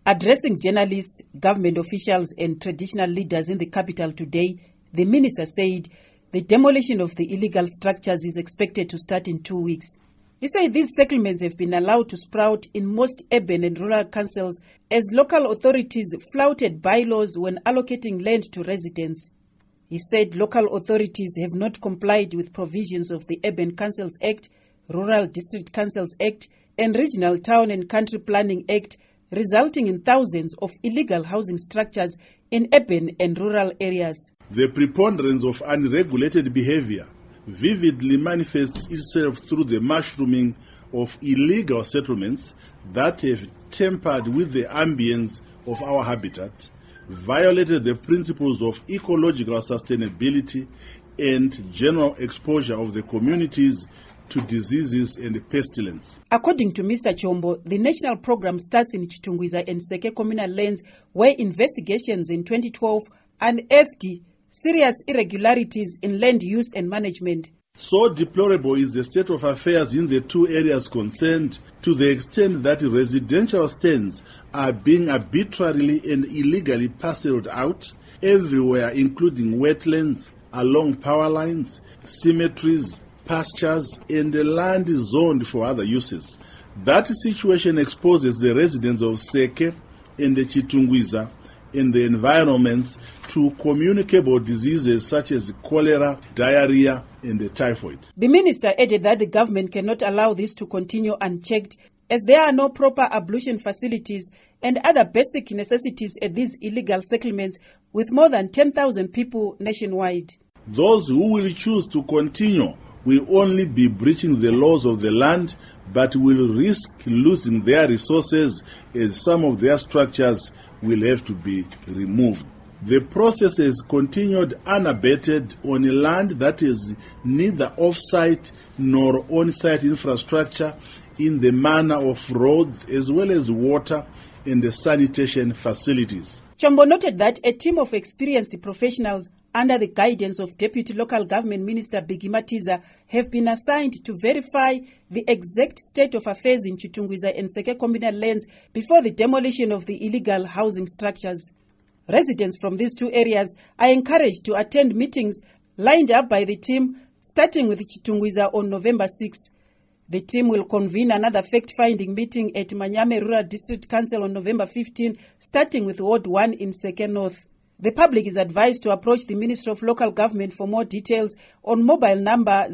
Addressing journalists, government officials and traditional leaders in the capital today, the minister said the demolition of the illegal structures is expected to start in 2 weeks. He said these settlements have been allowed to sprout in most urban and rural councils as local authorities flouted bylaws when allocating land to residents. He said local authorities have not complied with provisions of the Urban Councils Act, Rural District Councils Act, and Regional Town and Country Planning Act, resulting in thousands of illegal housing structures in urban and rural areas. The preponderance of unregulated behavior vividly manifests itself through the mushrooming of illegal settlements that have tampered with the ambience of our habitat, violated the principles of ecological sustainability and general exposure of the communities to diseases and pestilence. According to Mr. Chombo, the national program starts in Chitungwiza and Seke communal lands where investigations in 2012 unearthed serious irregularities in land use and management. So deplorable is the state of affairs in the two areas concerned, to the extent that residential stands are being arbitrarily and illegally parceled out everywhere, including wetlands, along power lines, cemeteries, pastures, and the land is zoned for other uses. That situation exposes the residents of Seke and the Chitungwiza and the environments to communicable diseases such as cholera, diarrhea, and the typhoid. The minister added that the government cannot allow this to continue unchecked, as there are no proper ablution facilities and other basic necessities at these illegal settlements with more than 10,000 people nationwide. Those who will choose to continue will only be breaching the laws of the land, but will risk losing their resources as some of their structures will have to be removed. The process has continued unabated on a land that is neither off-site nor on-site infrastructure in the manner of roads as well as water and the sanitation facilities. Chombo noted that a team of experienced professionals under the guidance of Deputy Local Government Minister Bheki Matiza have been assigned to verify the exact state of affairs in Chitungwiza and Seke communal lands before the demolition of the illegal housing structures. Residents from these two areas are encouraged to attend meetings lined up by the team, starting with Chitungwiza on November 6. The team will convene another fact-finding meeting at Manyame Rural District Council on November 15, starting with Ward 1 in Seke North. The public is advised to approach the Ministry of Local Government for more details on mobile number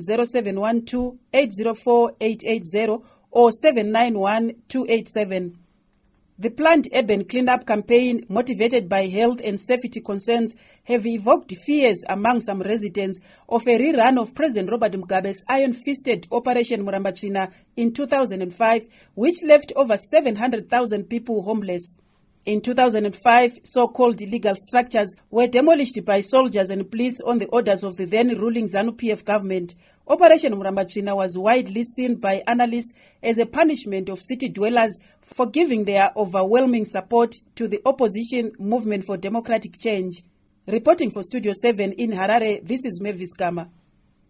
0712 804 880 or 791 287. The planned urban cleanup campaign, motivated by health and safety concerns, have evoked fears among some residents of a rerun of President Robert Mugabe's iron-fisted Operation Murambachina in 2005, which left over 700,000 people homeless. In 2005, so-called illegal structures were demolished by soldiers and police on the orders of the then-ruling ZANU-PF government. Operation Murambachina was widely seen by analysts as a punishment of city dwellers for giving their overwhelming support to the opposition movement for democratic change. Reporting for Studio 7 in Harare, this is Mavis Kama.